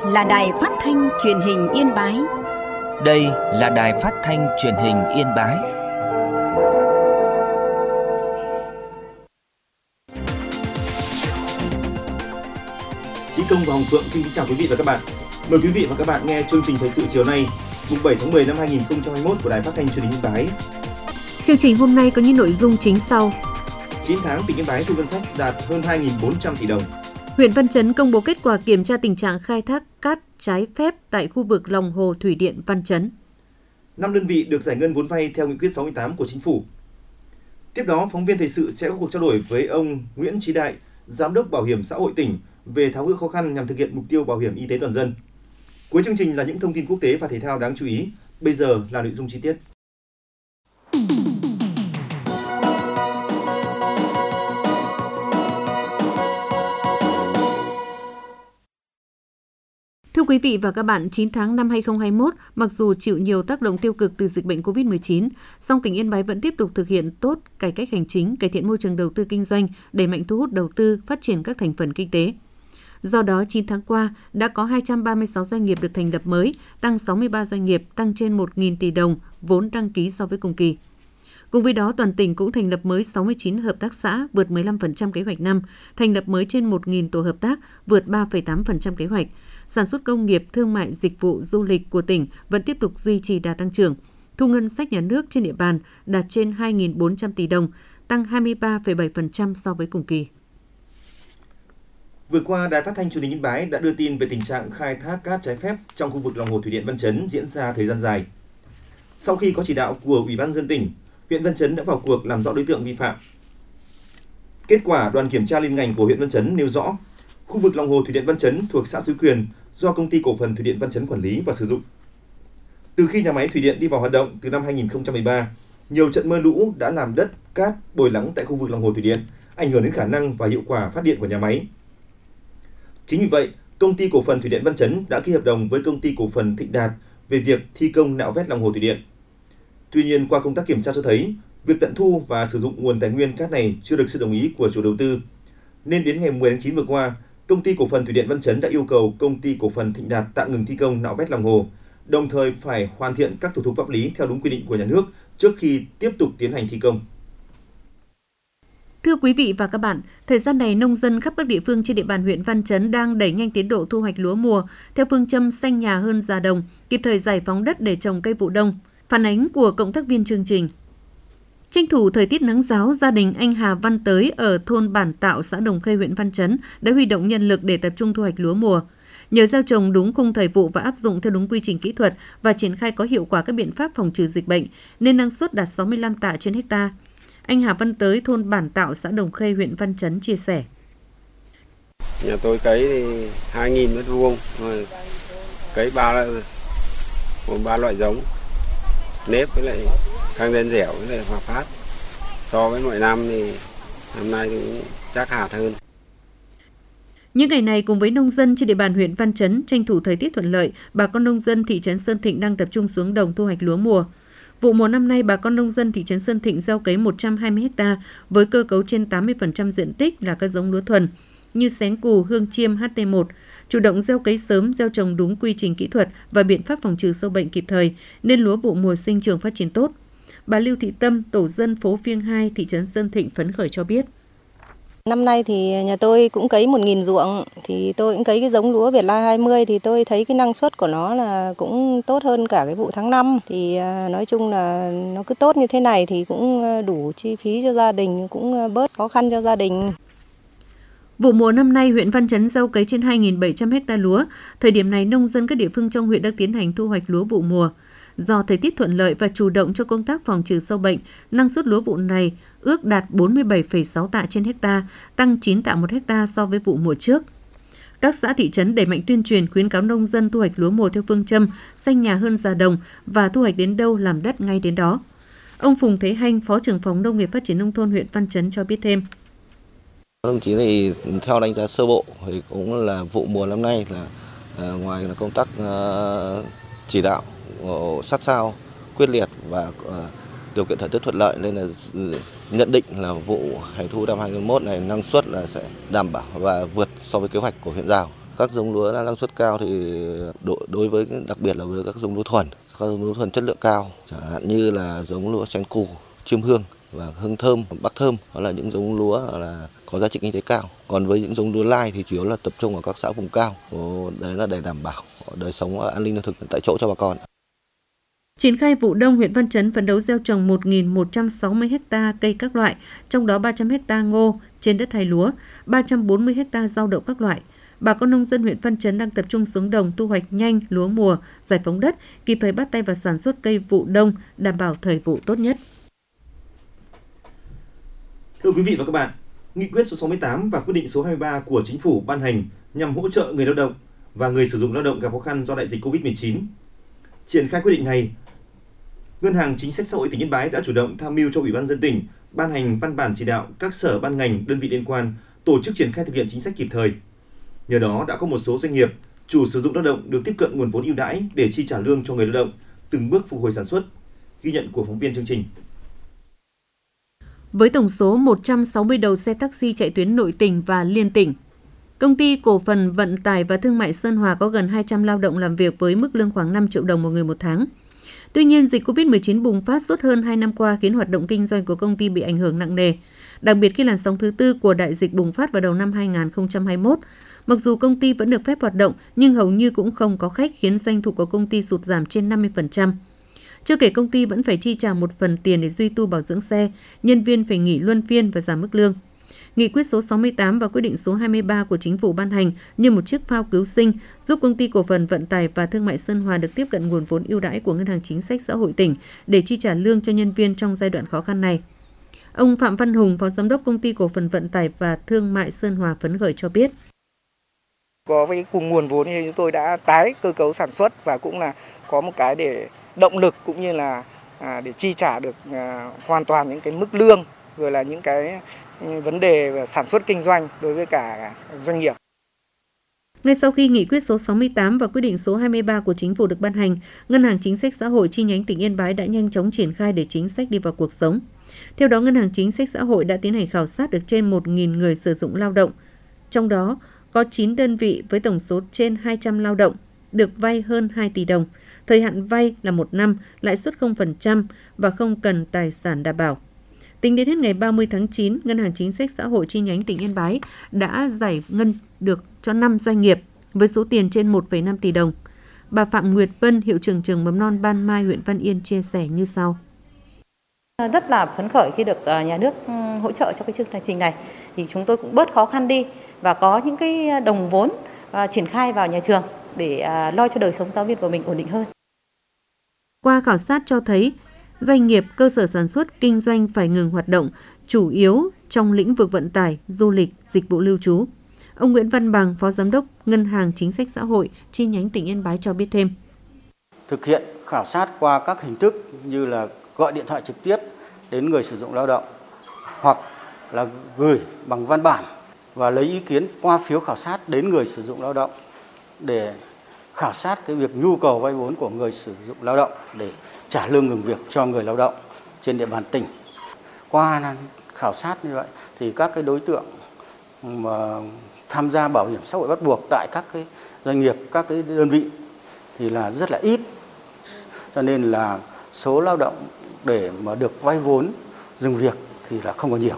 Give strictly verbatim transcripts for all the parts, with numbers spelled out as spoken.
là Đài Phát thanh Truyền hình Yên Bái. Đây là Đài Phát thanh Truyền hình Yên Bái. Chí Công và Hồng Phượng xin kính chào quý vị và các bạn. Mời quý vị và các bạn nghe chương trình thời sự chiều nay, mùng bảy tháng mười năm hai nghìn không trăm hai mươi mốt của Đài Phát thanh Truyền hình Yên Bái. Chương trình hôm nay có những nội dung chính sau. chín tháng tỉnh Yên Bái thu ngân sách đạt hơn hai nghìn bốn trăm tỷ đồng. Huyện Văn Chấn công bố kết quả kiểm tra tình trạng khai thác cát trái phép tại khu vực lòng hồ thủy điện Văn Chấn. năm đơn vị được giải ngân vốn vay theo nghị quyết sáu mươi tám của Chính phủ. Tiếp đó, phóng viên thời sự sẽ có cuộc trao đổi với ông Nguyễn Chí Đại, Giám đốc Bảo hiểm xã hội tỉnh về tháo gỡ khó khăn nhằm thực hiện mục tiêu bảo hiểm y tế toàn dân. Cuối chương trình là những thông tin quốc tế và thể thao đáng chú ý. Bây giờ là nội dung chi tiết. Thưa quý vị và các bạn, chín tháng năm hai nghìn không trăm hai mươi mốt, mặc dù chịu nhiều tác động tiêu cực từ dịch bệnh covid mười chín, song tỉnh Yên Bái vẫn tiếp tục thực hiện tốt cải cách hành chính, cải thiện môi trường đầu tư kinh doanh, đẩy mạnh thu hút đầu tư, phát triển các thành phần kinh tế. Do đó, chín tháng qua, đã có hai trăm ba mươi sáu doanh nghiệp được thành lập mới, tăng sáu mươi ba doanh nghiệp, tăng trên một nghìn tỷ đồng vốn đăng ký so với cùng kỳ. Cùng với đó, toàn tỉnh cũng thành lập mới sáu mươi chín hợp tác xã, vượt mười lăm phần trăm kế hoạch năm, thành lập mới trên một nghìn tổ hợp tác, vượt ba phẩy tám phần trăm kế hoạch. Sản xuất công nghiệp, thương mại, dịch vụ, du lịch của tỉnh vẫn tiếp tục duy trì đà tăng trưởng. Thu ngân sách nhà nước trên địa bàn đạt trên hai nghìn bốn trăm tỷ đồng, tăng hai mươi ba phẩy bảy phần trăm so với cùng kỳ. Vừa qua, Đài Phát thanh Truyền hình Yên Bái đã đưa tin về tình trạng khai thác cát trái phép trong khu vực lòng hồ thủy điện Văn Chấn diễn ra thời gian dài. Sau khi có chỉ đạo của Ủy ban nhân dân tỉnh, huyện Văn Chấn đã vào cuộc làm rõ đối tượng vi phạm. Kết quả đoàn kiểm tra liên ngành của huyện Văn Chấn nêu rõ, khu vực lòng hồ thủy điện Văn Chấn thuộc xã Suối Quyền do Công ty Cổ phần Thủy điện Văn Chấn quản lý và sử dụng. Từ khi nhà máy thủy điện đi vào hoạt động từ năm hai nghìn không trăm mười ba, nhiều trận mưa lũ đã làm đất, cát bồi lắng tại khu vực lòng hồ thủy điện, ảnh hưởng đến khả năng và hiệu quả phát điện của nhà máy. Chính vì vậy, Công ty Cổ phần Thủy điện Văn Chấn đã ký hợp đồng với Công ty Cổ phần Thịnh Đạt về việc thi công nạo vét lòng hồ thủy điện. Tuy nhiên, qua công tác kiểm tra cho thấy, việc tận thu và sử dụng nguồn tài nguyên cát này chưa được sự đồng ý của chủ đầu tư, nên đến ngày mười tháng chín vừa qua, Công ty Cổ phần Thủy điện Văn Chấn đã yêu cầu Công ty Cổ phần Thịnh Đạt tạm ngừng thi công nạo vét lòng hồ, đồng thời phải hoàn thiện các thủ tục pháp lý theo đúng quy định của nhà nước trước khi tiếp tục tiến hành thi công. Thưa quý vị và các bạn, thời gian này nông dân khắp các địa phương trên địa bàn huyện Văn Chấn đang đẩy nhanh tiến độ thu hoạch lúa mùa theo phương châm xanh nhà hơn già đồng, kịp thời giải phóng đất để trồng cây vụ đông. Phản ánh của cộng tác viên chương trình. Tranh thủ thời tiết nắng ráo, gia đình anh Hà Văn Tới ở thôn Bản Tạo, xã Đồng Khê, huyện Văn Chấn đã huy động nhân lực để tập trung thu hoạch lúa mùa. Nhờ gieo trồng đúng khung thời vụ và áp dụng theo đúng quy trình kỹ thuật và triển khai có hiệu quả các biện pháp phòng trừ dịch bệnh, nên năng suất đạt sáu mươi lăm tạ trên hecta. Anh Hà Văn Tới, thôn Bản Tạo, xã Đồng Khê, huyện Văn Chấn chia sẻ. Nhà tôi cấy thì hai nghìn mét vuông, cấy ba ba loại giống, nếp với lại khang gen dẻo với lại Hòa Phát. So với mọi năm thì năm nay thì cũng chắc hạt hơn. Những ngày này, cùng với nông dân trên địa bàn huyện Văn Chấn tranh thủ thời tiết thuận lợi, bà con nông dân thị trấn Sơn Thịnh đang tập trung xuống đồng thu hoạch lúa mùa. Vụ mùa năm nay, bà con nông dân thị trấn Sơn Thịnh gieo cấy một trăm hai mươi ha với cơ cấu trên tám mươi phần trăm diện tích là các giống lúa thuần như Xén Cù, Hương Chiêm, hát tê một, chủ động gieo cấy sớm, gieo trồng đúng quy trình kỹ thuật và biện pháp phòng trừ sâu bệnh kịp thời, nên lúa vụ mùa sinh trưởng phát triển tốt. Bà Lưu Thị Tâm, tổ dân phố Phiêng hai, thị trấn Sơn Thịnh phấn khởi cho biết. Năm nay thì nhà tôi cũng cấy một nghìn ruộng, thì tôi cũng cấy cái giống lúa Việt Lai hai mươi, thì tôi thấy cái năng suất của nó là cũng tốt hơn cả cái vụ tháng năm. Thì nói chung là nó cứ tốt như thế này thì cũng đủ chi phí cho gia đình, cũng bớt khó khăn cho gia đình. Vụ mùa năm nay, huyện Văn Chấn gieo cấy trên hai nghìn bảy trăm ha lúa. Thời điểm này, nông dân các địa phương trong huyện đang tiến hành thu hoạch lúa vụ mùa. Do thời tiết thuận lợi và chủ động cho công tác phòng trừ sâu bệnh, năng suất lúa vụ này ước đạt bốn mươi bảy phẩy sáu tạ trên hecta, tăng chín tạ một hecta so với vụ mùa trước. Các xã thị trấn đẩy mạnh tuyên truyền khuyến cáo nông dân thu hoạch lúa mùa theo phương châm xanh nhà hơn già đồng và thu hoạch đến đâu làm đất ngay đến đó. Ông Phùng Thế Hanh, Phó trưởng phòng Nông nghiệp Phát triển nông thôn huyện Văn Chấn cho biết thêm. Đồng chí này theo đánh giá sơ bộ thì cũng là vụ mùa năm nay là uh, ngoài là công tác uh, chỉ đạo uh, sát sao, quyết liệt và uh, điều kiện thời tiết thuận lợi, nên là nhận định là vụ hè thu năm hai nghìn không trăm hai mươi mốt này năng suất là sẽ đảm bảo và vượt so với kế hoạch của huyện giao. Các giống lúa năng suất cao thì đối với đặc biệt là với các giống lúa thuần, các giống lúa thuần chất lượng cao, chẳng hạn như là giống lúa sen củ, chiêm hương và hương thơm, bắc thơm, đó là những giống lúa là có giá trị kinh tế cao. Còn với những giống lúa lai thì chủ yếu là tập trung ở các xã vùng cao, đấy là để đảm bảo đời sống an ninh lương thực tại chỗ cho bà con. Triển khai vụ đông, huyện Văn Chấn phấn đấu gieo trồng một nghìn một trăm sáu mươi ha cây các loại, trong đó ba trăm ha ngô trên đất hay lúa, ba trăm bốn mươi ha rau đậu các loại. Bà con nông dân huyện Văn Chấn đang tập trung xuống đồng thu hoạch nhanh lúa mùa, giải phóng đất, kịp thời bắt tay vào sản xuất cây vụ đông, đảm bảo thời vụ tốt nhất. Thưa quý vị và các bạn, Nghị quyết số sáu mươi tám và quyết định số hai mươi ba của Chính phủ ban hành nhằm hỗ trợ người lao động và người sử dụng lao động gặp khó khăn do đại dịch covid mười chín. Triển khai quyết định này, Ngân hàng Chính sách Xã hội tỉnh Yên Bái đã chủ động tham mưu cho Ủy ban nhân dân tỉnh ban hành văn bản chỉ đạo các sở ban ngành, đơn vị liên quan tổ chức triển khai thực hiện chính sách kịp thời. Nhờ đó đã có một số doanh nghiệp, chủ sử dụng lao động được tiếp cận nguồn vốn ưu đãi để chi trả lương cho người lao động, từng bước phục hồi sản xuất. Ghi nhận của phóng viên chương trình. Với tổng số một trăm sáu mươi đầu xe taxi chạy tuyến nội tỉnh và liên tỉnh, Công ty Cổ phần Vận tải và Thương mại Sơn Hòa có gần hai trăm lao động làm việc với mức lương khoảng năm triệu đồng một người một tháng. Tuy nhiên, dịch covid mười chín bùng phát suốt hơn hai năm qua khiến hoạt động kinh doanh của công ty bị ảnh hưởng nặng nề, đặc biệt khi làn sóng thứ tư của đại dịch bùng phát vào đầu năm hai nghìn không trăm hai mươi mốt. Mặc dù công ty vẫn được phép hoạt động, nhưng hầu như cũng không có khách khiến doanh thu của công ty sụt giảm trên năm mươi phần trăm. Chưa kể công ty vẫn phải chi trả một phần tiền để duy tu bảo dưỡng xe, nhân viên phải nghỉ luân phiên và giảm mức lương. Nghị quyết số sáu mươi tám và quyết định số hai mươi ba của Chính phủ ban hành như một chiếc phao cứu sinh, giúp Công ty Cổ phần Vận tải và Thương mại Sơn Hòa được tiếp cận nguồn vốn ưu đãi của Ngân hàng Chính sách Xã hội tỉnh để chi trả lương cho nhân viên trong giai đoạn khó khăn này. Ông Phạm Văn Hùng, Phó Giám đốc Công ty Cổ phần Vận tải và Thương mại Sơn Hòa phấn khởi cho biết. Có với cùng nguồn vốn thì chúng tôi đã tái cơ cấu sản xuất và cũng là có một cái để động lực cũng như là à, để chi trả được à, hoàn toàn những cái mức lương rồi là những cái vấn đề sản xuất kinh doanh đối với cả doanh nghiệp. Ngay sau khi nghị quyết số sáu mươi tám và quyết định số hai mươi ba của Chính phủ được ban hành, Ngân hàng Chính sách Xã hội chi nhánh tỉnh Yên Bái đã nhanh chóng triển khai để chính sách đi vào cuộc sống. Theo đó, Ngân hàng Chính sách Xã hội đã tiến hành khảo sát được trên một nghìn người sử dụng lao động. Trong đó, có chín đơn vị với tổng số trên hai trăm lao động, được vay hơn hai tỷ đồng. Thời hạn vay là một năm, lãi suất không phần trăm và không cần tài sản đảm bảo. Tính đến hết ngày ba mươi tháng chín, Ngân hàng Chính sách Xã hội chi nhánh tỉnh Yên Bái đã giải ngân được cho năm doanh nghiệp với số tiền trên một phẩy năm tỷ đồng. Bà Phạm Nguyệt Vân, hiệu trưởng trường mầm non Ban Mai, huyện Văn Yên chia sẻ như sau. Rất là phấn khởi khi được nhà nước hỗ trợ cho cái chương trình này, thì chúng tôi cũng bớt khó khăn đi và có những cái đồng vốn triển khai vào nhà trường để lo cho đời sống giáo viên của mình ổn định hơn. Qua khảo sát cho thấy, doanh nghiệp, cơ sở sản xuất, kinh doanh phải ngừng hoạt động, chủ yếu trong lĩnh vực vận tải, du lịch, dịch vụ lưu trú. Ông Nguyễn Văn Bằng, Phó Giám đốc Ngân hàng Chính sách Xã hội chi nhánh tỉnh Yên Bái cho biết thêm. Thực hiện khảo sát qua các hình thức như là gọi điện thoại trực tiếp đến người sử dụng lao động hoặc là gửi bằng văn bản và lấy ý kiến qua phiếu khảo sát đến người sử dụng lao động để khảo sát cái việc nhu cầu vay vốn của người sử dụng lao động để trả lương ngừng việc cho người lao động trên địa bàn tỉnh. Qua khảo sát như vậy thì các cái đối tượng mà tham gia bảo hiểm xã hội bắt buộc tại các cái doanh nghiệp, các cái đơn vị thì là rất là ít. Cho nên là số lao động để mà được vay vốn dừng việc thì là không có nhiều.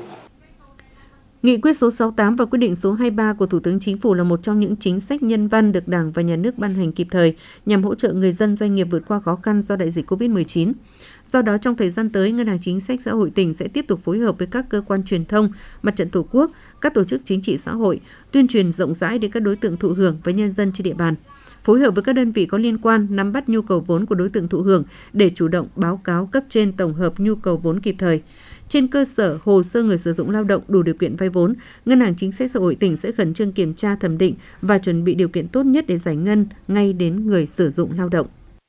Nghị quyết số sáu mươi tám và quyết định số hai mươi ba của Thủ tướng Chính phủ là một trong những chính sách nhân văn được Đảng và Nhà nước ban hành kịp thời nhằm hỗ trợ người dân doanh nghiệp vượt qua khó khăn do đại dịch covid mười chín. Do đó, trong thời gian tới, Ngân hàng Chính sách Xã hội tỉnh sẽ tiếp tục phối hợp với các cơ quan truyền thông, Mặt trận Tổ quốc, các tổ chức chính trị xã hội, tuyên truyền rộng rãi đến các đối tượng thụ hưởng và nhân dân trên địa bàn. Phối hợp với các đơn vị có liên quan nắm bắt nhu cầu vốn của đối tượng thụ hưởng để chủ động báo cáo cấp trên tổng hợp nhu cầu vốn kịp thời. Trên cơ sở hồ sơ người sử dụng lao động đủ điều kiện vay vốn, Ngân hàng Chính sách Xã hội tỉnh sẽ khẩn trương kiểm tra thẩm định và chuẩn bị điều kiện tốt nhất để giải ngân ngay đến người sử dụng lao động.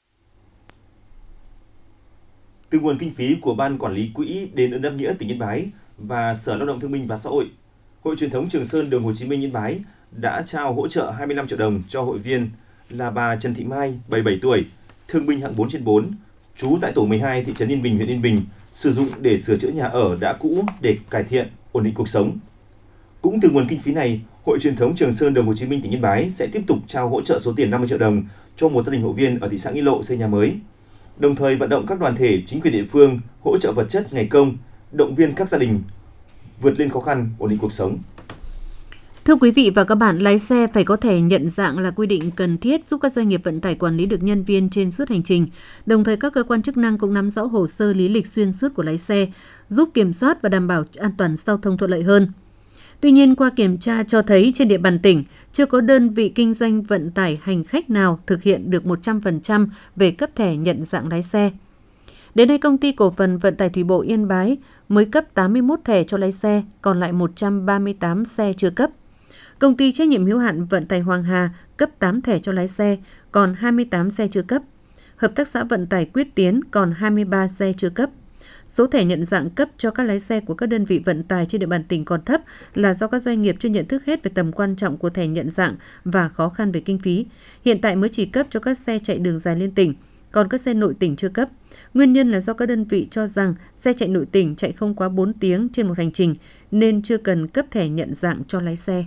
Từ nguồn kinh phí của Ban Quản lý Quỹ Đền ơn đáp nghĩa tỉnh Yên Bái và Sở Lao động Thương binh và Xã hội, Hội Truyền thống Trường Sơn đường Hồ Chí Minh Yên Bái đã trao hỗ trợ hai mươi lăm triệu đồng cho hội viên là bà Trần Thị Mai, bảy mươi bảy tuổi, thương binh hạng bốn trên bốn, trú tại tổ mười hai thị trấn Yên Bình, huyện Yên Bình, sử dụng để sửa chữa nhà ở đã cũ để cải thiện, ổn định cuộc sống. Cũng từ nguồn kinh phí này, Hội Truyền thống Trường Sơn Đường Hồ Chí Minh tỉnh Yên Bái sẽ tiếp tục trao hỗ trợ số tiền năm mươi triệu đồng cho một gia đình hội viên ở thị xã Nghĩa Lộ xây nhà mới. Đồng thời vận động các đoàn thể, chính quyền địa phương hỗ trợ vật chất, ngày công, động viên các gia đình vượt lên khó khăn, ổn định cuộc sống. Thưa quý vị và các bạn, lái xe phải có thẻ nhận dạng là quy định cần thiết giúp các doanh nghiệp vận tải quản lý được nhân viên trên suốt hành trình. Đồng thời các cơ quan chức năng cũng nắm rõ hồ sơ lý lịch xuyên suốt của lái xe, giúp kiểm soát và đảm bảo an toàn giao thông thuận lợi hơn. Tuy nhiên, qua kiểm tra cho thấy trên địa bàn tỉnh chưa có đơn vị kinh doanh vận tải hành khách nào thực hiện được một trăm phần trăm về cấp thẻ nhận dạng lái xe. Đến nay, Công ty Cổ phần Vận tải Thủy bộ Yên Bái mới cấp tám mươi mốt thẻ cho lái xe, còn lại một trăm ba mươi tám xe chưa cấp. Công ty trách nhiệm hữu hạn Vận tải Hoàng Hà cấp tám thẻ cho lái xe, còn hai mươi tám xe chưa cấp. Hợp tác xã Vận tải Quyết Tiến còn hai mươi ba xe chưa cấp. Số thẻ nhận dạng cấp cho các lái xe của các đơn vị vận tải trên địa bàn tỉnh còn thấp là do các doanh nghiệp chưa nhận thức hết về tầm quan trọng của thẻ nhận dạng và khó khăn về kinh phí. Hiện tại mới chỉ cấp cho các xe chạy đường dài liên tỉnh, còn các xe nội tỉnh chưa cấp. Nguyên nhân là do các đơn vị cho rằng xe chạy nội tỉnh chạy không quá bốn tiếng trên một hành trình nên chưa cần cấp thẻ nhận dạng cho lái xe.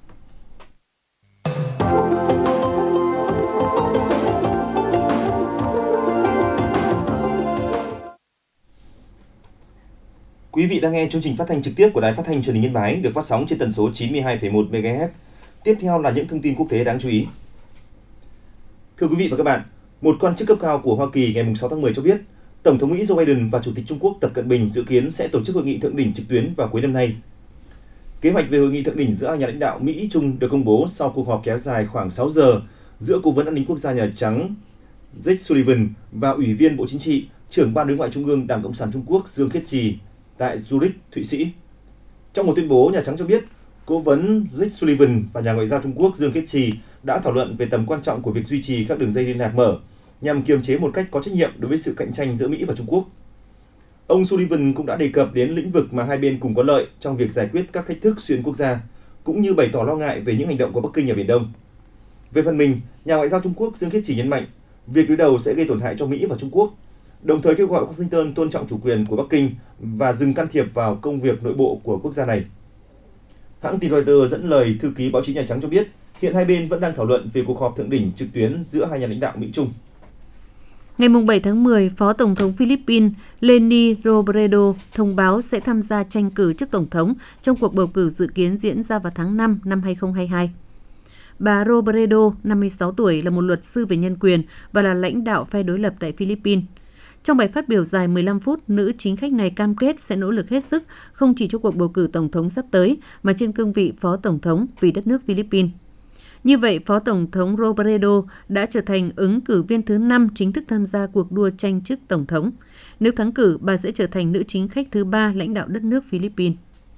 Quý vị đang nghe chương trình phát thanh trực tiếp của Đài Phát thanh Truyền hình Yên Bái được phát sóng trên tần số chín mươi hai phẩy một mê ga héc. Tiếp theo là những thông tin quốc tế đáng chú ý. Thưa quý vị và các bạn, một quan chức cấp cao của Hoa Kỳ ngày sáu tháng mười cho biết, Tổng thống Mỹ Joe Biden và Chủ tịch Trung Quốc Tập Cận Bình dự kiến sẽ tổ chức hội nghị thượng đỉnh trực tuyến vào cuối năm nay. Kế hoạch về hội nghị thượng đỉnh giữa hai nhà lãnh đạo Mỹ-Trung được công bố sau cuộc họp kéo dài khoảng sáu giờ giữa Cố vấn An ninh Quốc gia Nhà Trắng Jake Sullivan và Ủy viên Bộ Chính trị, trưởng Ban Đối ngoại Trung ương Đảng Cộng sản Trung Quốc Dương Khiết Trì tại Zurich, Thụy Sĩ. Trong một tuyên bố, Nhà Trắng cho biết, Cố vấn Jake Sullivan và nhà ngoại giao Trung Quốc Dương Khiết Trì đã thảo luận về tầm quan trọng của việc duy trì các đường dây liên lạc mở nhằm kiềm chế một cách có trách nhiệm đối với sự cạnh tranh giữa Mỹ và Trung Quốc. Ông Sullivan cũng đã đề cập đến lĩnh vực mà hai bên cùng có lợi trong việc giải quyết các thách thức xuyên quốc gia, cũng như bày tỏ lo ngại về những hành động của Bắc Kinh ở Biển Đông. Về phần mình, nhà ngoại giao Trung Quốc Dương Khiết Trì nhấn mạnh, việc đối đầu sẽ gây tổn hại cho Mỹ và Trung Quốc, đồng thời kêu gọi Washington tôn trọng chủ quyền của Bắc Kinh và dừng can thiệp vào công việc nội bộ của quốc gia này. Hãng tin Reuters dẫn lời thư ký báo chí Nhà Trắng cho biết, hiện hai bên vẫn đang thảo luận về cuộc họp thượng đỉnh trực tuyến giữa hai nhà lãnh đạo Mỹ-Trung. Ngày bảy tháng mười, Phó Tổng thống Philippines Leni Robredo thông báo sẽ tham gia tranh cử chức Tổng thống trong cuộc bầu cử dự kiến diễn ra vào tháng năm năm hai không hai hai. Bà Robredo, năm mươi sáu tuổi, là một luật sư về nhân quyền và là lãnh đạo phe đối lập tại Philippines. Trong bài phát biểu dài mười lăm phút, nữ chính khách này cam kết sẽ nỗ lực hết sức không chỉ cho cuộc bầu cử Tổng thống sắp tới mà trên cương vị Phó Tổng thống vì đất nước Philippines. Như vậy, Phó Tổng thống Robredo đã trở thành ứng cử viên thứ năm chính thức tham gia cuộc đua tranh chức Tổng thống. Nếu thắng cử, bà sẽ trở thành nữ chính khách thứ ba lãnh đạo đất nước Philippines.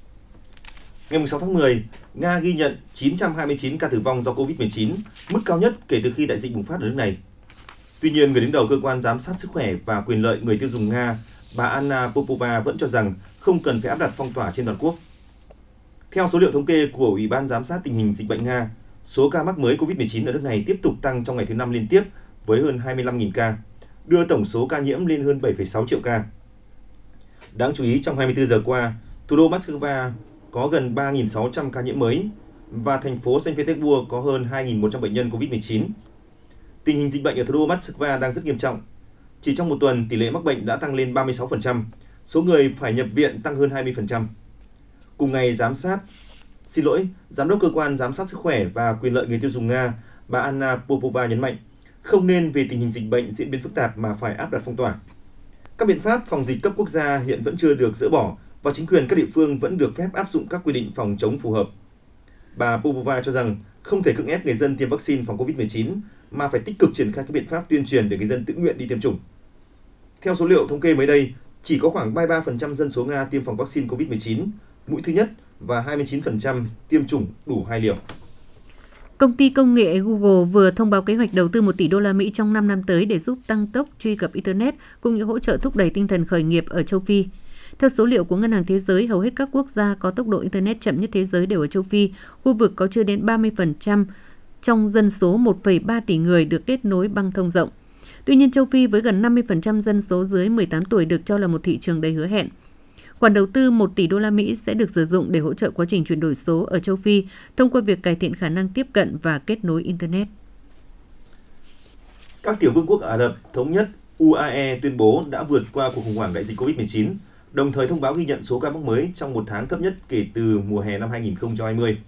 Ngày sáu tháng mười, Nga ghi nhận chín trăm hai mươi chín ca tử vong do covid mười chín, mức cao nhất kể từ khi đại dịch bùng phát ở nước này. Tuy nhiên, người đứng đầu cơ quan giám sát sức khỏe và quyền lợi người tiêu dùng Nga, bà Anna Popova vẫn cho rằng không cần phải áp đặt phong tỏa trên toàn quốc. Theo số liệu thống kê của Ủy ban giám sát tình hình dịch bệnh Nga, số ca mắc mới covid mười chín ở nước này tiếp tục tăng trong ngày thứ năm liên tiếp với hơn hai mươi lăm nghìn ca, đưa tổng số ca nhiễm lên hơn bảy phẩy sáu triệu ca. Đáng chú ý, trong hai mươi tư giờ qua, thủ đô Moscow có gần ba nghìn sáu trăm ca nhiễm mới và thành phố Saint Petersburg có hơn hai nghìn một trăm bệnh nhân covid mười chín. Tình hình dịch bệnh ở thủ đô Moscow đang rất nghiêm trọng. Chỉ trong một tuần, tỷ lệ mắc bệnh đã tăng lên ba mươi sáu phần trăm, số người phải nhập viện tăng hơn hai mươi phần trăm. Cùng ngày, giám sát, xin lỗi, Giám đốc Cơ quan Giám sát Sức khỏe và Quyền lợi người tiêu dùng Nga, bà Anna Popova nhấn mạnh, không nên vì tình hình dịch bệnh diễn biến phức tạp mà phải áp đặt phong tỏa. Các biện pháp phòng dịch cấp quốc gia hiện vẫn chưa được dỡ bỏ và chính quyền các địa phương vẫn được phép áp dụng các quy định phòng chống phù hợp. Bà Popova cho rằng không thể cưỡng ép người dân tiêm vaccine phòng covid mười chín mà phải tích cực triển khai các biện pháp tuyên truyền để người dân tự nguyện đi tiêm chủng. Theo số liệu thống kê mới đây, chỉ có khoảng ba mươi ba phần trăm dân số Nga tiêm phòng vaccine covid mười chín, mũi thứ nhất và hai mươi chín phần trăm tiêm chủng đủ hai liều. Công ty công nghệ Google vừa thông báo kế hoạch đầu tư một tỷ đô la Mỹ trong năm năm tới để giúp tăng tốc truy cập Internet cũng như hỗ trợ thúc đẩy tinh thần khởi nghiệp ở châu Phi. Theo số liệu của Ngân hàng Thế giới, hầu hết các quốc gia có tốc độ Internet chậm nhất thế giới đều ở châu Phi, khu vực có chưa đến ba mươi phần trăm trong dân số một phẩy ba tỷ người được kết nối băng thông rộng. Tuy nhiên, châu Phi với gần năm mươi phần trăm dân số dưới mười tám tuổi được cho là một thị trường đầy hứa hẹn. Khoản đầu tư một tỷ đô la Mỹ sẽ được sử dụng để hỗ trợ quá trình chuyển đổi số ở châu Phi thông qua việc cải thiện khả năng tiếp cận và kết nối Internet. Các tiểu vương quốc Ả Rập Thống nhất U A E tuyên bố đã vượt qua cuộc khủng hoảng đại dịch covid mười chín, đồng thời thông báo ghi nhận số ca mắc mới trong một tháng thấp nhất kể từ mùa hè năm hai nghìn không trăm hai mươi.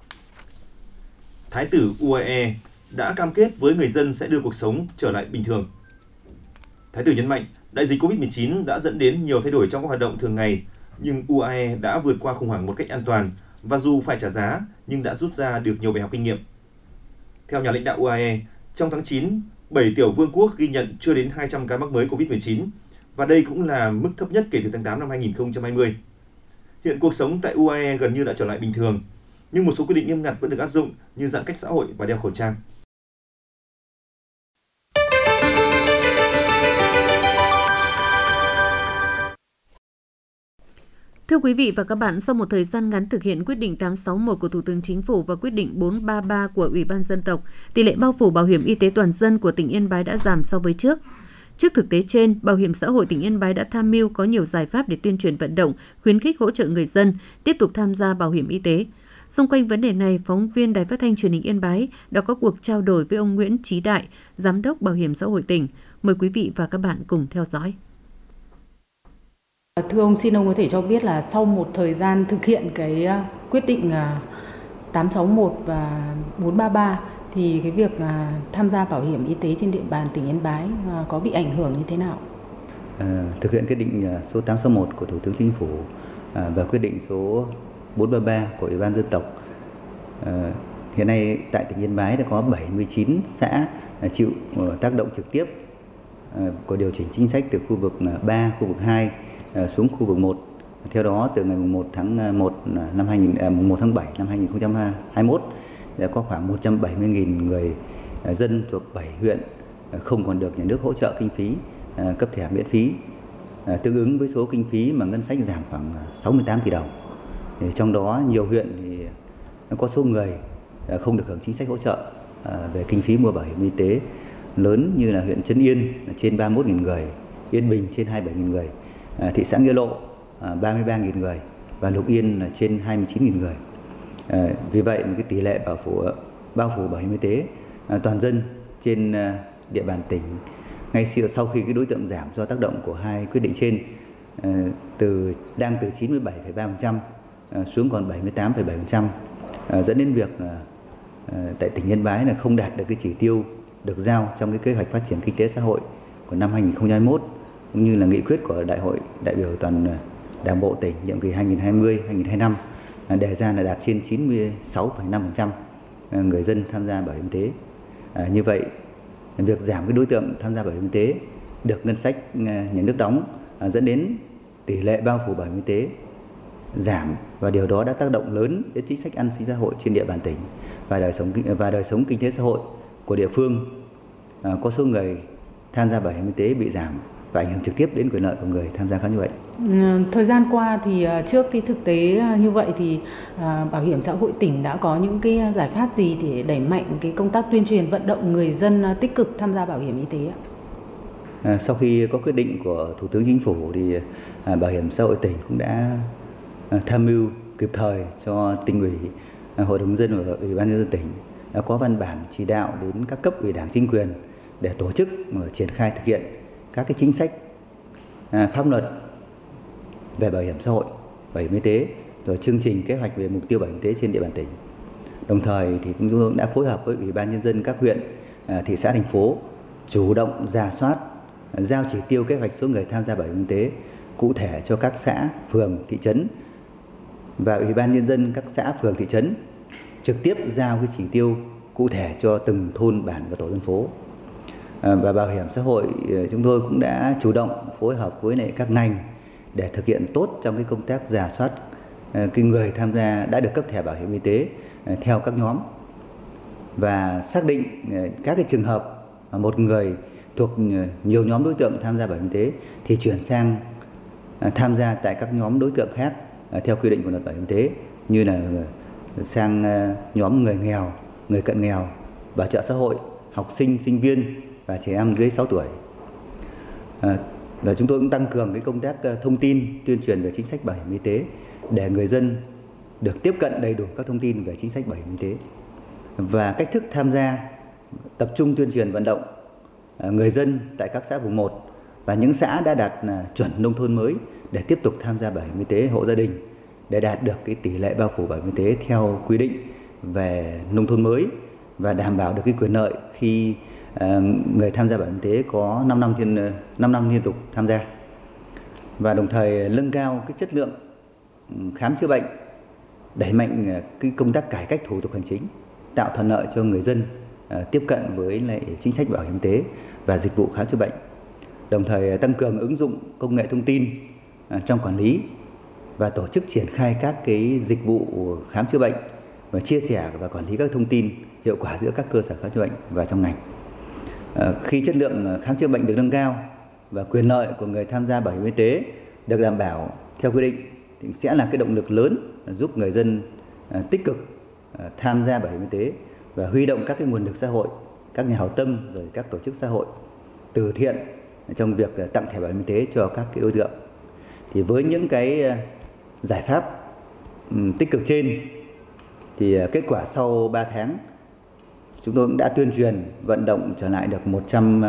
Thái tử U A E đã cam kết với người dân sẽ đưa cuộc sống trở lại bình thường. Thái tử nhấn mạnh, đại dịch covid mười chín đã dẫn đến nhiều thay đổi trong các hoạt động thường ngày, nhưng U A E đã vượt qua khủng hoảng một cách an toàn và dù phải trả giá nhưng đã rút ra được nhiều bài học kinh nghiệm. Theo nhà lãnh đạo U A E, trong tháng chín, bảy tiểu vương quốc ghi nhận chưa đến hai trăm ca mắc mới covid mười chín và đây cũng là mức thấp nhất kể từ tháng tám năm hai nghìn không trăm hai mươi. Hiện cuộc sống tại U A E gần như đã trở lại bình thường, nhưng một số quy định nghiêm ngặt vẫn được áp dụng như giãn cách xã hội và đeo khẩu trang. Thưa quý vị và các bạn, sau một thời gian ngắn thực hiện quyết định tám sáu mốt của Thủ tướng Chính phủ và quyết định bốn ba ba của Ủy ban Dân tộc, tỷ lệ bao phủ bảo hiểm y tế toàn dân của tỉnh Yên Bái đã giảm so với trước. Trước thực tế trên, Bảo hiểm xã hội tỉnh Yên Bái đã tham mưu có nhiều giải pháp để tuyên truyền vận động, khuyến khích hỗ trợ người dân tiếp tục tham gia bảo hiểm y tế. Xung quanh vấn đề này, phóng viên Đài Phát thanh Truyền hình Yên Bái đã có cuộc trao đổi với ông Nguyễn Chí Đại, Giám đốc Bảo hiểm xã hội tỉnh. Mời quý vị và các bạn cùng theo dõi. Thưa ông, xin ông có thể cho biết là sau một thời gian thực hiện cái quyết định tám sáu mốt và bốn ba ba thì cái việc tham gia bảo hiểm y tế trên địa bàn tỉnh Yên Bái có bị ảnh hưởng như thế nào? À, thực hiện quyết định số tám sáu mốt của Thủ tướng Chính phủ à, và quyết định số bốn ba ba của Ủy ban Dân tộc. À, hiện nay tại tỉnh Yên Bái đã có bảy mươi chín xã chịu tác động trực tiếp à, của điều chỉnh chính sách từ khu vực ba, khu vực hai xuống khu vực một. Theo đó, từ ngày một tháng một năm hai nghìn, một tháng bảy năm hai nghìn không trăm hai mươi mốt đã có khoảng một trăm bảy mươi nghìn người dân thuộc bảy huyện không còn được nhà nước hỗ trợ kinh phí cấp thẻ miễn phí, tương ứng với số kinh phí mà ngân sách giảm khoảng sáu mươi tám tỷ đồng. Trong đó nhiều huyện thì có số người không được hưởng chính sách hỗ trợ về kinh phí mua bảo hiểm y tế lớn như là huyện Trấn Yên trên ba mươi mốt nghìn người, Yên Bình trên hai mươi bảy nghìn người, thị xã Nghĩa Lộ ba mươi ba nghìn người và Lục Yên là trên hai mươi chín nghìn người. À, vì vậy cái tỷ lệ bảo phủ bao phủ bảo hiểm y tế à, toàn dân trên à, địa bàn tỉnh ngay sau khi cái đối tượng giảm do tác động của hai quyết định trên à, từ đang từ chín mươi bảy phẩy ba phần trăm à, xuống còn bảy mươi tám phẩy bảy phần trăm, à, dẫn đến việc à, à, tại tỉnh Yên Bái là không đạt được cái chỉ tiêu được giao trong cái kế hoạch phát triển kinh tế xã hội của năm hai nghìn không trăm hai mươi mốt cũng như là nghị quyết của Đại hội đại biểu toàn Đảng bộ tỉnh nhiệm kỳ hai nghìn không trăm hai mươi đến hai nghìn không trăm hai mươi lăm đề ra là đạt trên chín mươi sáu phẩy năm phần trăm người dân tham gia bảo hiểm y tế. À, như vậy, việc giảm cái đối tượng tham gia bảo hiểm y tế được ngân sách nhà nước đóng à, dẫn đến tỷ lệ bao phủ bảo hiểm y tế giảm và điều đó đã tác động lớn đến chính sách an sinh xã hội trên địa bàn tỉnh và đời sống và đời sống kinh tế xã hội của địa phương. À, có số người tham gia bảo hiểm y tế bị giảm và ảnh hưởng trực tiếp đến quyền lợi của người tham gia khám chữa bệnh. Thời gian qua thì trước cái thực tế như vậy thì Bảo hiểm xã hội tỉnh đã có những cái giải pháp gì để đẩy mạnh cái công tác tuyên truyền vận động người dân tích cực tham gia bảo hiểm y tế ạ? À, sau khi có quyết định của Thủ tướng Chính phủ thì à, Bảo hiểm xã hội tỉnh cũng đã à, tham mưu kịp thời cho Tỉnh ủy, à, Hội đồng nhân dân và Ủy ban nhân dân tỉnh đã có văn bản chỉ đạo đến các cấp ủy Đảng chính quyền để tổ chức và triển khai thực hiện các cái chính sách à, pháp luật về bảo hiểm xã hội, bảo hiểm y tế, rồi chương trình kế hoạch về mục tiêu bảo hiểm y tế trên địa bàn tỉnh. Đồng thời thì chúng tôi đã phối hợp với Ủy ban nhân dân các huyện, à, thị xã, thành phố chủ động rà soát, à, giao chỉ tiêu kế hoạch số người tham gia bảo hiểm y tế cụ thể cho các xã, phường, thị trấn và Ủy ban nhân dân các xã, phường, thị trấn trực tiếp giao cái chỉ tiêu cụ thể cho từng thôn, bản và tổ dân phố. Và Bảo hiểm xã hội chúng tôi cũng đã chủ động phối hợp với lại các ngành để thực hiện tốt trong cái công tác rà soát cái người tham gia đã được cấp thẻ bảo hiểm y tế theo các nhóm và xác định các cái trường hợp một người thuộc nhiều nhóm đối tượng tham gia bảo hiểm y tế thì chuyển sang tham gia tại các nhóm đối tượng khác theo quy định của luật bảo hiểm y tế như là sang nhóm người nghèo, người cận nghèo, bảo trợ xã hội, học sinh, sinh viên và trẻ em dưới sáu tuổi. À, Và chúng tôi cũng tăng cường cái công tác thông tin, tuyên truyền về chính sách bảo hiểm y tế để người dân được tiếp cận đầy đủ các thông tin về chính sách bảo hiểm y tế. Và cách thức tham gia, tập trung tuyên truyền vận động người dân tại các xã vùng một và những xã đã đạt chuẩn nông thôn mới để tiếp tục tham gia bảo hiểm y tế hộ gia đình để đạt được cái tỷ lệ bao phủ bảo hiểm y tế theo quy định về nông thôn mới và đảm bảo được cái quyền lợi khi người tham gia bảo hiểm y tế có năm năm liên năm năm liên tục tham gia, và đồng thời nâng cao cái chất lượng khám chữa bệnh, đẩy mạnh cái công tác cải cách thủ tục hành chính, tạo thuận lợi cho người dân tiếp cận với lại chính sách bảo hiểm y tế và dịch vụ khám chữa bệnh, đồng thời tăng cường ứng dụng công nghệ thông tin trong quản lý và tổ chức triển khai các cái dịch vụ khám chữa bệnh và chia sẻ và quản lý các thông tin hiệu quả giữa các cơ sở khám chữa bệnh và trong ngành. Khi chất lượng khám chữa bệnh được nâng cao và quyền lợi của người tham gia bảo hiểm y tế được đảm bảo theo quy định thì sẽ là cái động lực lớn giúp người dân tích cực tham gia bảo hiểm y tế và huy động các cái nguồn lực xã hội, các nhà hảo tâm rồi các tổ chức xã hội từ thiện trong việc tặng thẻ bảo hiểm y tế cho các cái đối tượng. Thì với những cái giải pháp tích cực trên thì kết quả sau ba tháng chúng tôi cũng đã tuyên truyền vận động trở lại được một trăm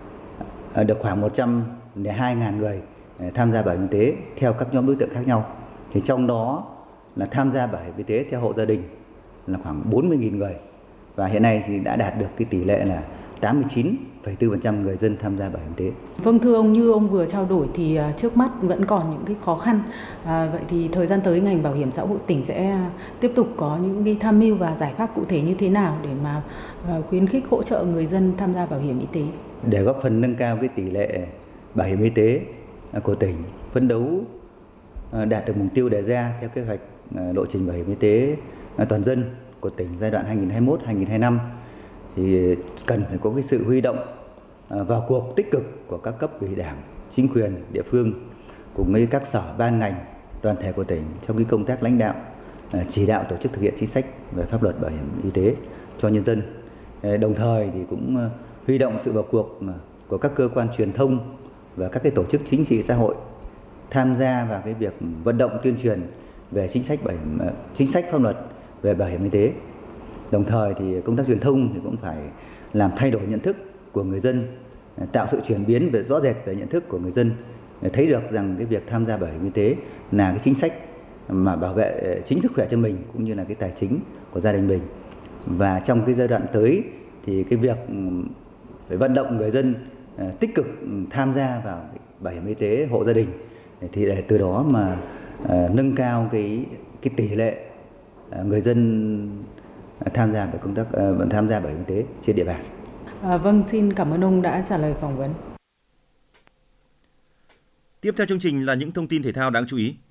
được khoảng một trăm lẻ hai nghìn người tham gia bảo hiểm y tế theo các nhóm đối tượng khác nhau. Thì trong đó là tham gia bảo hiểm y tế theo hộ gia đình là khoảng bốn mươi nghìn người, và hiện nay thì đã đạt được cái tỷ lệ là tám mươi chín phẩy bốn phần trăm người dân tham gia bảo hiểm y tế. Vâng, thưa ông, như ông vừa trao đổi thì trước mắt vẫn còn những cái khó khăn. À, vậy thì thời gian tới ngành bảo hiểm xã hội tỉnh sẽ tiếp tục có những cái tham mưu và giải pháp cụ thể như thế nào để mà khuyến khích hỗ trợ người dân tham gia bảo hiểm y tế? Để góp phần nâng cao cái tỷ lệ bảo hiểm y tế của tỉnh, phấn đấu đạt được mục tiêu đề ra theo kế hoạch lộ trình bảo hiểm y tế toàn dân của tỉnh giai đoạn hai nghìn không trăm hai mươi mốt đến hai nghìn không trăm hai mươi lăm thì cần phải có cái sự huy động vào cuộc tích cực của các cấp ủy Đảng, chính quyền địa phương cùng với các sở ban ngành đoàn thể của tỉnh trong cái công tác lãnh đạo, chỉ đạo tổ chức thực hiện chính sách về pháp luật bảo hiểm y tế cho nhân dân. Đồng thời thì cũng huy động sự vào cuộc của các cơ quan truyền thông và các cái tổ chức chính trị xã hội tham gia vào cái việc vận động tuyên truyền về chính sách bảo hiểm, chính sách pháp luật về bảo hiểm y tế. Đồng thời thì công tác truyền thông thì cũng phải làm thay đổi nhận thức của người dân, tạo sự chuyển biến về rõ rệt về nhận thức của người dân để thấy được rằng cái việc tham gia bảo hiểm y tế là cái chính sách mà bảo vệ chính sức khỏe cho mình cũng như là cái tài chính của gia đình mình. Và trong cái giai đoạn tới thì cái việc phải vận động người dân tích cực tham gia vào bảo hiểm y tế hộ gia đình thì để từ đó mà nâng cao cái cái tỷ lệ người dân tham gia về công tác vẫn tham gia bảo hiểm y tế trên địa bàn. À, vâng, xin cảm ơn ông đã trả lời phỏng vấn. Tiếp theo chương trình là những thông tin thể thao đáng chú ý.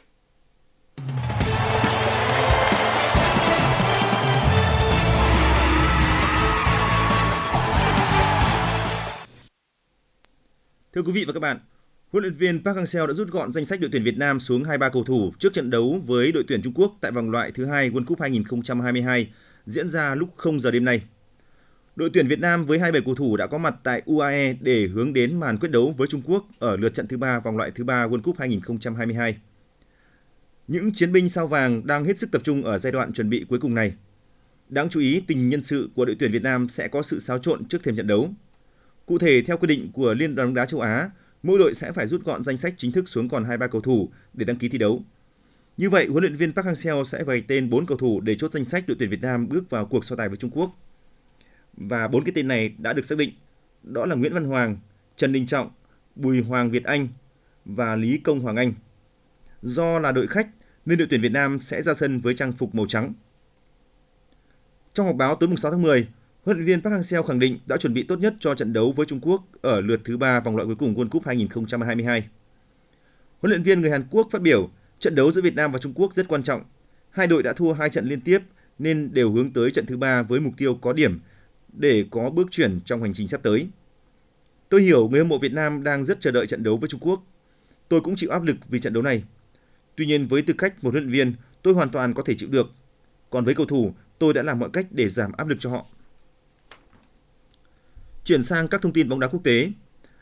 Thưa quý vị và các bạn, huấn luyện viên Park Hang-seo đã rút gọn danh sách đội tuyển Việt Nam xuống hai mươi ba cầu thủ trước trận đấu với đội tuyển Trung Quốc tại vòng loại thứ hai World Cup hai nghìn không trăm hai mươi hai diễn ra lúc không giờ đêm nay. Đội tuyển Việt Nam với hai mươi bảy cầu thủ đã có mặt tại u a e để hướng đến màn quyết đấu với Trung Quốc ở lượt trận thứ ba vòng loại thứ ba World Cup hai nghìn không trăm hai mươi hai. Những chiến binh sao vàng đang hết sức tập trung ở giai đoạn chuẩn bị cuối cùng này. Đáng chú ý, tình hình nhân sự của đội tuyển Việt Nam sẽ có sự xáo trộn trước thềm trận đấu. Cụ thể, theo quy định của Liên đoàn bóng đá châu Á, mỗi đội sẽ phải rút gọn danh sách chính thức xuống còn hai mươi ba cầu thủ để đăng ký thi đấu. Như vậy, huấn luyện viên Park Hang-seo sẽ vạch tên bốn cầu thủ để chốt danh sách đội tuyển Việt Nam bước vào cuộc so tài với Trung Quốc. Và bốn cái tên này đã được xác định, đó là Nguyễn Văn Hoàng, Trần Đình Trọng, Bùi Hoàng Việt Anh và Lý Công Hoàng Anh. Do là đội khách nên đội tuyển Việt Nam sẽ ra sân với trang phục màu trắng. Trong họp báo tối sáu tháng mười, huấn luyện viên Park Hang-seo khẳng định đã chuẩn bị tốt nhất cho trận đấu với Trung Quốc ở lượt thứ ba vòng loại cuối cùng World Cup hai nghìn không trăm hai mươi hai. Huấn luyện viên người Hàn Quốc phát biểu, trận đấu giữa Việt Nam và Trung Quốc rất quan trọng. Hai đội đã thua hai trận liên tiếp nên đều hướng tới trận thứ ba với mục tiêu có điểm để có bước chuyển trong hành trình sắp tới. Tôi hiểu người hâm mộ Việt Nam đang rất chờ đợi trận đấu với Trung Quốc. Tôi cũng chịu áp lực vì trận đấu này. Tuy nhiên với tư cách một huấn luyện viên, tôi hoàn toàn có thể chịu được. Còn với cầu thủ, tôi đã làm mọi cách để giảm áp lực cho họ. Chuyển sang các thông tin bóng đá quốc tế.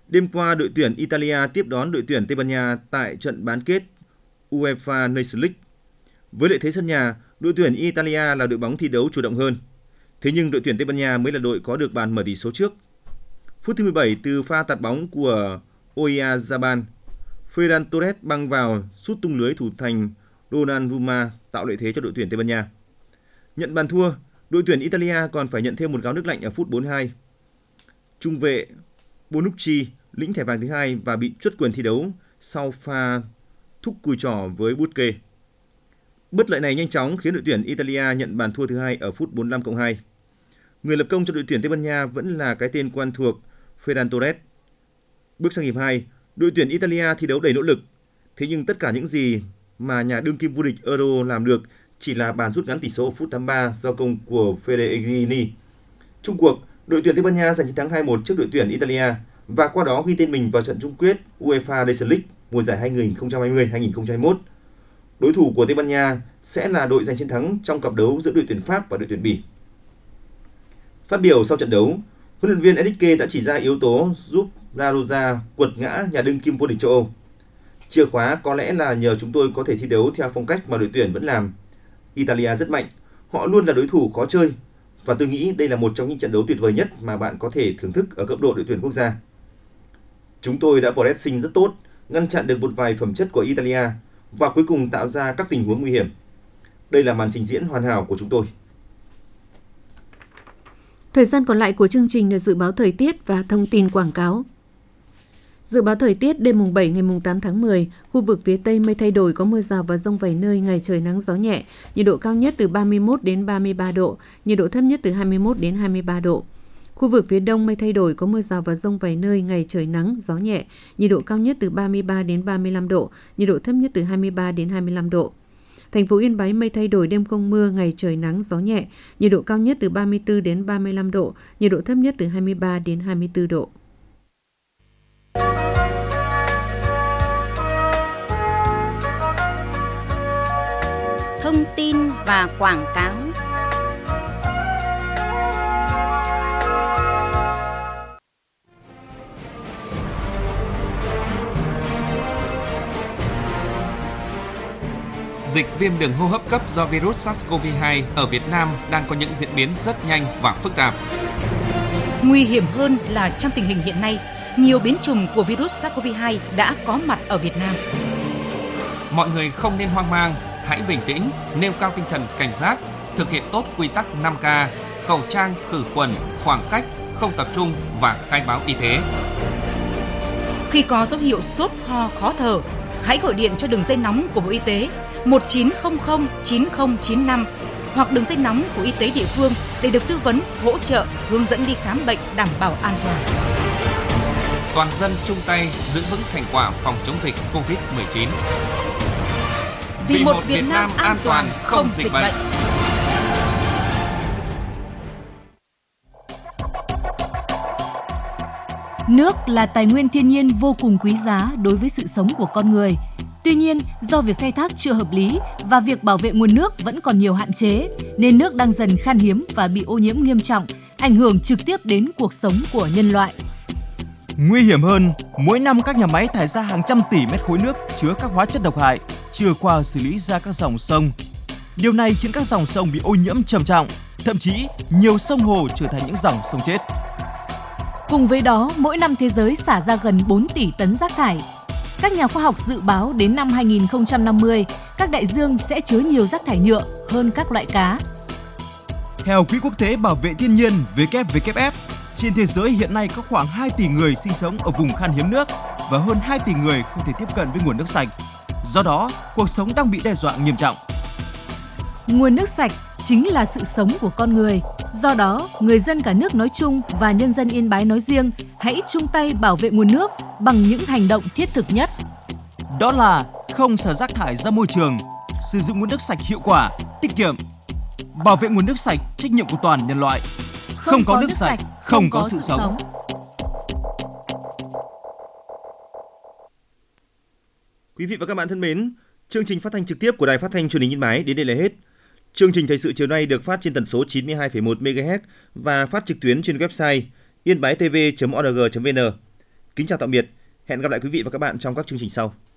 Đêm qua, đội tuyển Italia tiếp đón đội tuyển Tây Ban Nha tại trận bán kết UEFA Nations League. Với lợi thế sân nhà, đội tuyển Italia là đội bóng thi đấu chủ động hơn. Thế nhưng đội tuyển Tây Ban Nha mới là đội có được bàn mở tỷ số trước. Phút thứ mười bảy, từ pha tạt bóng của Oyarzabal, Ferran Torres băng vào sút tung lưới thủ thành Donnarumma tạo lợi thế cho đội tuyển Tây Ban Nha. Nhận bàn thua, đội tuyển Italia còn phải nhận thêm một gáo nước lạnh ở phút bốn mươi hai. Trung vệ Bonucci lĩnh thẻ vàng thứ hai và bị truất quyền thi đấu sau pha thúc cùi trỏ với Busquets. Bất lợi này nhanh chóng khiến đội tuyển Italia nhận bàn thua thứ hai ở phút bốn mươi lăm cộng hai. Người lập công cho đội tuyển Tây Ban Nha vẫn là cái tên quen thuộc Ferran Torres. Bước sang hiệp hai, đội tuyển Italia thi đấu đầy nỗ lực. Thế nhưng tất cả những gì mà nhà đương kim vô địch Euro làm được chỉ là bàn rút ngắn tỷ số phút tám mươi ba do công của Pellegrini. Chung cuộc, đội tuyển Tây Ban Nha giành chiến thắng hai một trước đội tuyển Italia và qua đó ghi tên mình vào trận chung kết UEFA Nations League mùa giải hai nghìn không trăm hai mươi hai nghìn không trăm hai mươi mốt. Đối thủ của Tây Ban Nha sẽ là đội giành chiến thắng trong cặp đấu giữa đội tuyển Pháp và đội tuyển Bỉ. Phát biểu sau trận đấu, huấn luyện viên Enrique đã chỉ ra yếu tố giúp La Roja quật ngã nhà đương kim vô địch châu Âu. Chìa khóa có lẽ là nhờ chúng tôi có thể thi đấu theo phong cách mà đội tuyển vẫn làm. Italia rất mạnh, họ luôn là đối thủ khó chơi và tôi nghĩ đây là một trong những trận đấu tuyệt vời nhất mà bạn có thể thưởng thức ở cấp độ đội tuyển quốc gia. Chúng tôi đã pressing rất tốt, ngăn chặn được một vài phẩm chất của Italia và cuối cùng tạo ra các tình huống nguy hiểm. Đây là màn trình diễn hoàn hảo của chúng tôi. Thời gian còn lại của chương trình là dự báo thời tiết và thông tin quảng cáo. Dự báo thời tiết đêm mùng bảy ngày mùng tám tháng mười, khu vực phía Tây mây thay đổi, có mưa rào và dông vài nơi, ngày trời nắng gió nhẹ, nhiệt độ cao nhất từ ba mươi mốt đến ba mươi ba độ, nhiệt độ thấp nhất từ hai mươi mốt đến hai mươi ba độ. Khu vực phía Đông mây thay đổi, có mưa rào và dông vài nơi, ngày trời nắng gió nhẹ, nhiệt độ cao nhất từ ba mươi ba đến ba mươi lăm độ, nhiệt độ thấp nhất từ hai mươi ba đến hai mươi lăm độ. Thành phố Yên Bái mây thay đổi, đêm không mưa, ngày trời nắng gió nhẹ, nhiệt độ cao nhất từ ba mươi tư đến ba mươi lăm độ, nhiệt độ thấp nhất từ hai mươi ba đến hai mươi tư độ. Thông tin và quảng cáo. Dịch viêm đường hô hấp cấp do virus SARS-xê o vê hai ở Việt Nam đang có những diễn biến rất nhanh và phức tạp. Nguy hiểm hơn là trong tình hình hiện nay, nhiều biến chủng của virus SARS-xê o vê hai đã có mặt ở Việt Nam. Mọi người không nên hoang mang, hãy bình tĩnh, nêu cao tinh thần cảnh giác, thực hiện tốt quy tắc năm K, khẩu trang, khử khuẩn, khoảng cách, không tập trung và khai báo y tế. Khi có dấu hiệu sốt, ho, khó thở, hãy gọi điện cho đường dây nóng của Bộ Y tế một chín không không chín không chín năm hoặc đường dây nóng của y tế địa phương để được tư vấn, hỗ trợ, hướng dẫn đi khám bệnh đảm bảo an toàn. Toàn dân chung tay giữ vững thành quả phòng chống dịch covid mười chín. Vì, Vì một Việt, Việt Nam an toàn, không dịch bệnh. Nước là tài nguyên thiên nhiên vô cùng quý giá đối với sự sống của con người. Tuy nhiên, do việc khai thác chưa hợp lý và việc bảo vệ nguồn nước vẫn còn nhiều hạn chế, nên nước đang dần khan hiếm và bị ô nhiễm nghiêm trọng, ảnh hưởng trực tiếp đến cuộc sống của nhân loại. Nguy hiểm hơn, mỗi năm các nhà máy thải ra hàng trăm tỷ mét khối nước chứa các hóa chất độc hại, chưa qua xử lý ra các dòng sông. Điều này khiến các dòng sông bị ô nhiễm trầm trọng, thậm chí nhiều sông hồ trở thành những dòng sông chết. Cùng với đó, mỗi năm thế giới xả ra gần bốn tỷ tấn rác thải. Các nhà khoa học dự báo đến năm hai nghìn không trăm năm mươi, các đại dương sẽ chứa nhiều rác thải nhựa hơn các loại cá. Theo Quỹ Quốc tế Bảo vệ Thiên nhiên W W F, trên thế giới hiện nay có khoảng hai tỷ người sinh sống ở vùng khan hiếm nước và hơn hai tỷ người không thể tiếp cận với nguồn nước sạch. Do đó, cuộc sống đang bị đe dọa nghiêm trọng. Nguồn nước sạch chính là sự sống của con người. Do đó, người dân cả nước nói chung và nhân dân Yên Bái nói riêng hãy chung tay bảo vệ nguồn nước bằng những hành động thiết thực nhất. Đó là không xả rác thải ra môi trường, sử dụng nguồn nước sạch hiệu quả, tiết kiệm. Bảo vệ nguồn nước sạch, trách nhiệm của toàn nhân loại. Không, không có, có nước sạch, không, không có, có sự sống. sống. Quý vị và các bạn thân mến, chương trình phát thanh trực tiếp của Đài Phát thanh Truyền hình Yên Bái đến đây là hết. Chương trình thời sự chiều nay được phát trên tần số chín mươi hai phẩy một mê ga héc và phát trực tuyến trên website yên bái t v chấm o r g chấm v n. Kính chào tạm biệt. Hẹn gặp lại quý vị và các bạn trong các chương trình sau.